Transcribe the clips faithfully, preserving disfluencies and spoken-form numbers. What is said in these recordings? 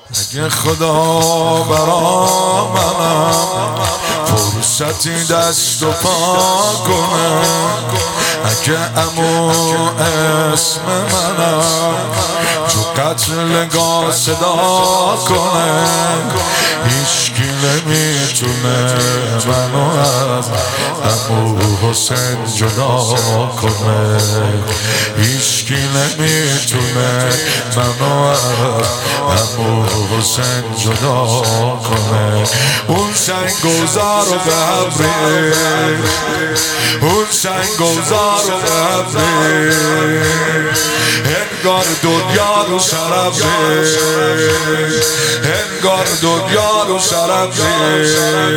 اگه خدا برا منم فرصتی دست و پا کنه، اگه عمو اسم منم تو قتلگاه صدا کنه، هیچکی نمیتونه منو از عمو حسین جدا کنه، هیچکی نمیتونه منو از عمو حسین جدا کنه. اون سنگوزار و قبری، اون سنگوزار و قبری، انگار دنیا رو شرفه، انگار دنیا رو شرفه.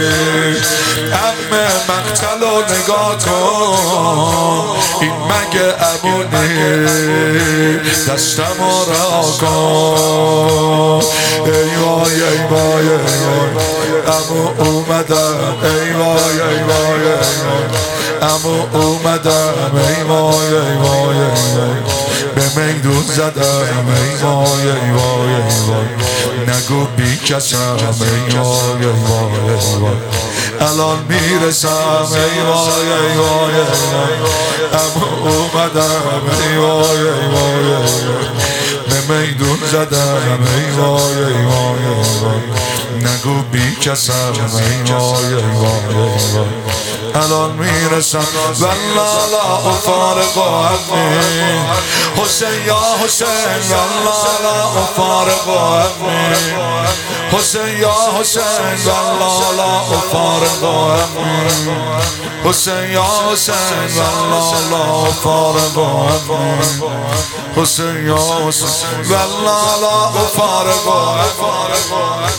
امه مقتل و نگاه کن، این مگه عمونی دستم رو رها کن. ای وای ای وای ای وای عمو اومدم، ای وای ای وای ای وای عمو اومدم، ای وای ای وای ای وای به میدون زدم، ای وای ای وای ای وای نگو بی کسم، ای وای ای وای ای وای الان میرسم، ای وای ای وای ای وای عمو اومدم، ای وای ای وای ای وای به میدون زدم، ای وای ای وای ای وای نگو بی کسم، ای وای ای وای ای وای الان میرسم. والله لا افارق عنی حسین یا حسین، والله لا افارق عنی حسین یا حسین، والله لا افارق عنی حسین یا حسین، والله لا افارق عنی حسین یا حسین، والله لا افارق عنی.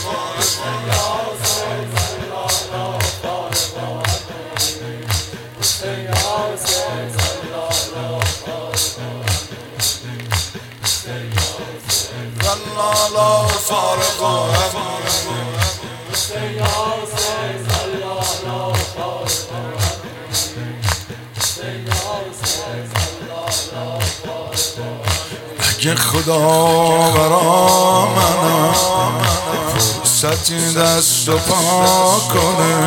والله لا فارق اگه خدا برا منم فرصتی دست و پا کنه،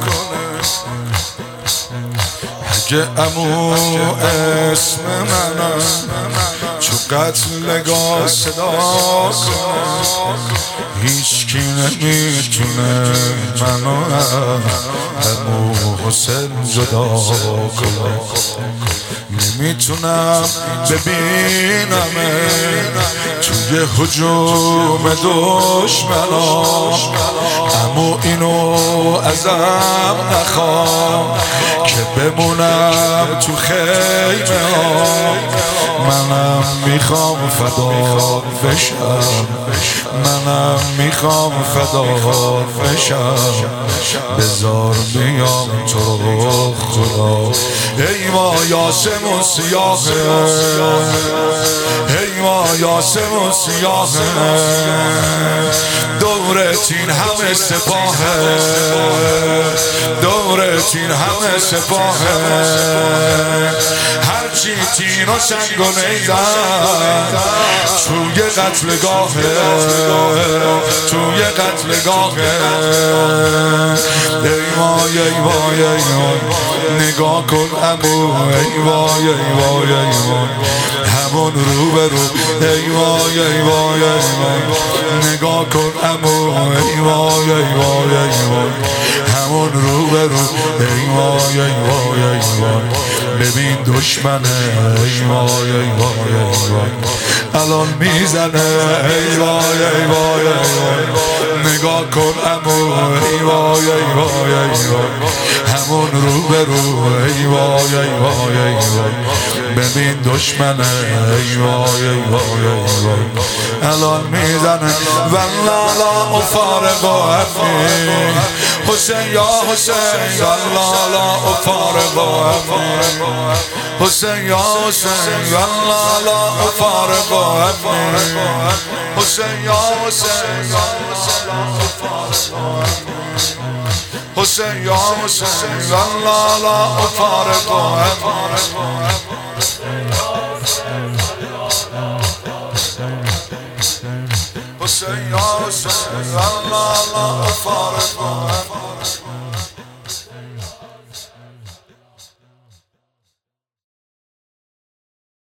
اگه عمو اسم منم چو قتلگاه صدا کنه، هیچکی نمیتونه منو از عمو حسین جدا کنه. نمیتونم ببینم توی هجوم دشمنا، عمو اینو ازم نخوام که بمونم تو خیمه ها. منم میخوام فدا بشم، منم میخوام فدا بشم، بذار بیام تو رو خدا. ای ما یاسم و سیاهه، ای ما یاسم و سیاهه، دورت این همه سپاهه، دورت این همه سپاهه. هرچی تین و سنگ و نیزن توی قتلگاهه، توی قتلگاهه. ای وای ای وای ای وای نگاه کن عمو، ای وای ای وای ای وای همون رو به رو، ای وای ای وای ای وای نگاه کن عمو، ای وای ای وای ای وای همون رو به رو، ای وای ای وای ای وای ببین دشمنه، ای وای ای وای ای وای الان میزنه، ای وای ای وای ای وای نگاه کن عمو، ای وای ای وای ای وای همون رو به رو، ای وای ای وای ای وای ببین دشمنه، ای وای ای وای ای وای الان میزنه. والله لا افارق عنی حسین یا حسین، والله لا افارق عنی حسین یا حسین، والله لا افارق عنی حسین یا حسین، حسین یا حسین، والله لا افارق عنی. حسین یا حسین الله الله فارغ